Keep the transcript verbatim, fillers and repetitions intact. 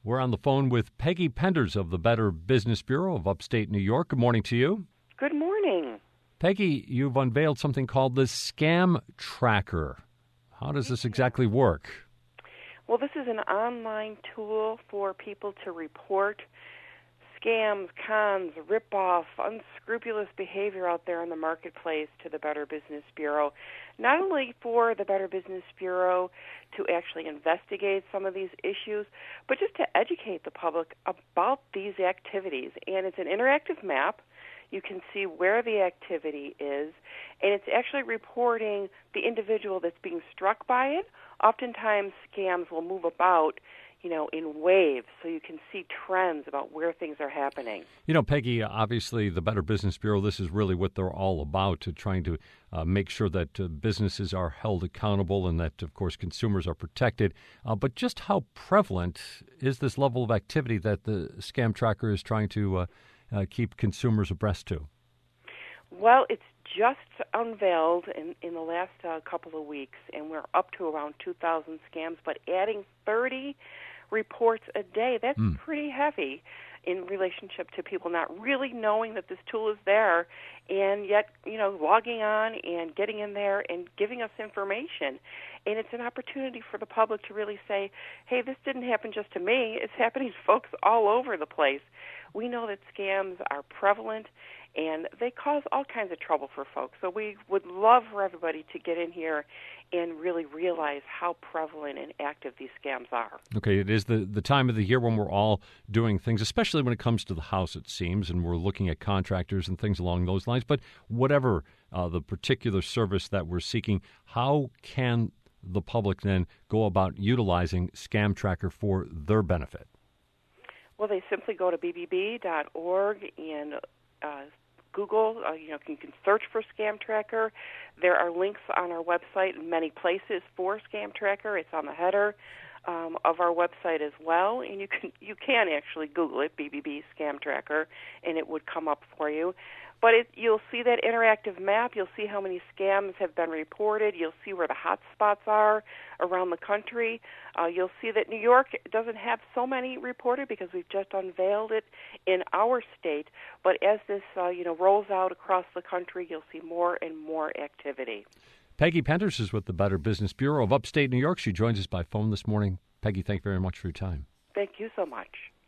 We're on the phone with Peggy Penders of the Better Business Bureau of Upstate New York. Good morning to you. Good morning. Peggy, you've unveiled something called the Scam Tracker. How does this exactly work? Well, this is an online tool for people to report scams, cons, rip-off, unscrupulous behavior out there in the marketplace to the Better Business Bureau. Not only for the Better Business Bureau to actually investigate some of these issues, but just to educate the public about these activities. And it's an interactive map. You can see where the activity is, and it's actually reporting the individual that's being struck by it. Oftentimes, scams will move about, you know, in waves, so you can see trends about where things are happening. You know, Peggy, obviously the Better Business Bureau, this is really what they're all about, to trying to uh, make sure that uh, businesses are held accountable and that, of course, consumers are protected. Uh, but just how prevalent is this level of activity that the Scam Tracker is trying to uh, uh, keep consumers abreast to? Well, it's just unveiled in, in the last uh, couple of weeks, and we're up to around two thousand scams, but adding thirty reports a day, that's mm. pretty heavy in relationship to people not really knowing that this tool is there, and yet, you know, logging on and getting in there and giving us information. And it's an opportunity for the public to really say, hey, this didn't happen just to me. It's happening to folks all over the place. We know that scams are prevalent, and they cause all kinds of trouble for folks. So we would love for everybody to get in here and really realize how prevalent and active these scams are. Okay, it is the, the time of the year when we're all doing things, especially when it comes to the house, it seems, and we're looking at contractors and things along those lines. But whatever uh, the particular service that we're seeking, how can the public then go about utilizing Scam Tracker for their benefit? Well, they simply go to b b b dot org and uh, Google, uh, you know, you can search for Scam Tracker. There are links on our website in many places for Scam Tracker. It's on the header um, of our website as well, and you can you can actually Google it, B B B Scam Tracker, and it would come up for you. But it, you'll see that interactive map. You'll see how many scams have been reported. You'll see where the hot spots are around the country. Uh, you'll see that New York doesn't have so many reported because we've just unveiled it in our state. But as this uh, you know rolls out across the country, you'll see more and more activity. Peggy Penders is with the Better Business Bureau of Upstate New York. She joins us by phone this morning. Peggy, thank you very much for your time. Thank you so much.